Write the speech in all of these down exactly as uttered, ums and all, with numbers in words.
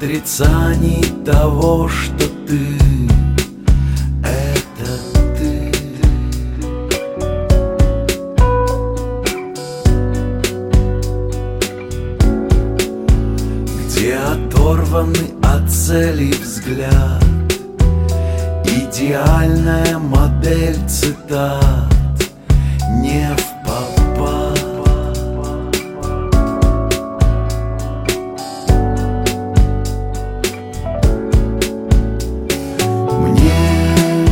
отрицании того, что ты — это ты. Где оторванный от цели взгляд, идеальная модель цитат не впопад. Мне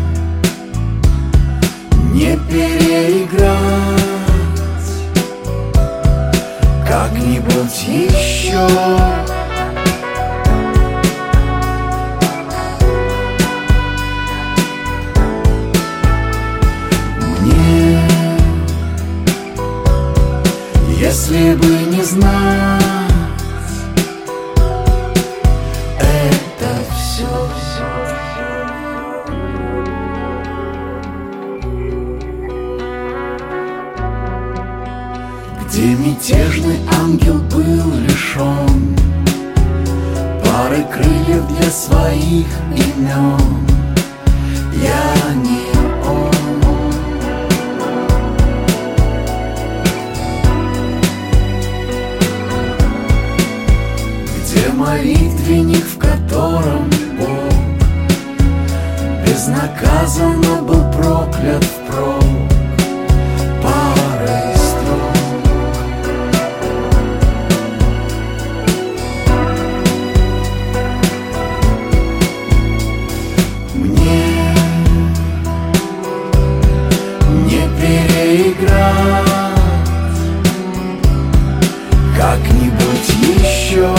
не переиграть как-нибудь еще. Если бы не знать это все. Где мятежный ангел был лишен пары крыльев для своих имен, я не он. Молитвенник, в котором Бог безнаказанно был проклят впрок парой строк. Мне не переиграть как-нибудь еще.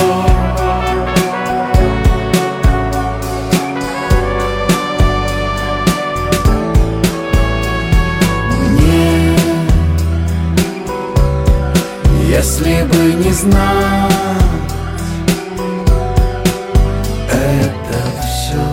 Если бы не знать это все.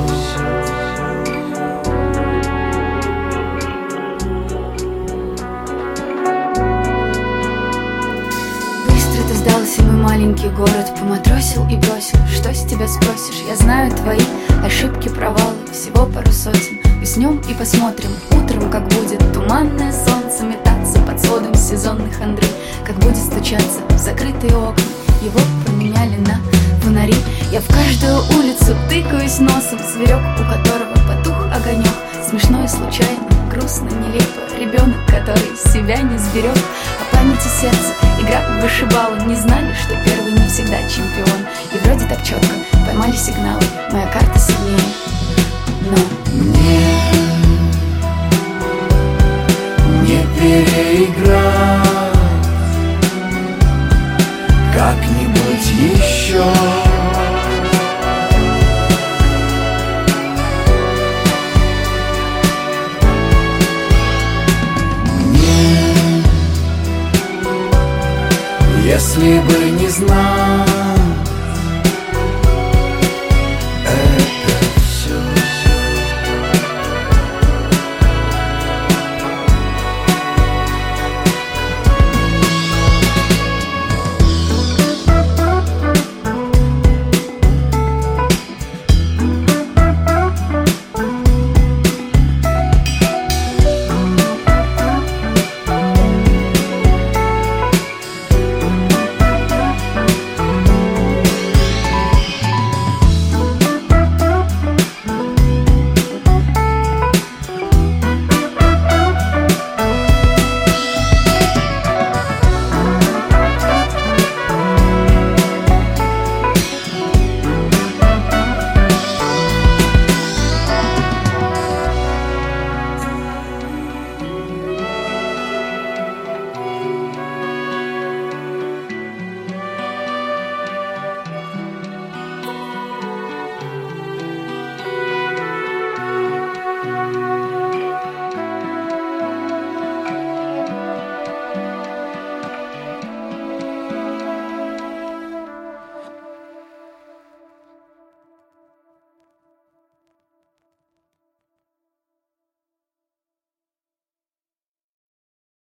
Быстро ты сдался, мой маленький город, поматросил и бросил. Что с тебя спросишь? Я знаю твои ошибки, провалы, всего пару сотен. Уснем и посмотрим утром, как будет туманное солнце метаться под сводом сезонных хандры, как будет стучаться в закрытые окна. Его променяли на фонари. Я в каждую улицу тыкаюсь носом, зверек, у которого потух огонек. Смешно и случайно, грустно, нелепо. Ребенок, который себя не сберег. О памяти сердца, игра в вышибалы. Не знали, что первый не всегда чемпион. И вроде так четко поймали сигналы. Моя карта сильнее, но мне не переиграть как-нибудь еще. Мне, если бы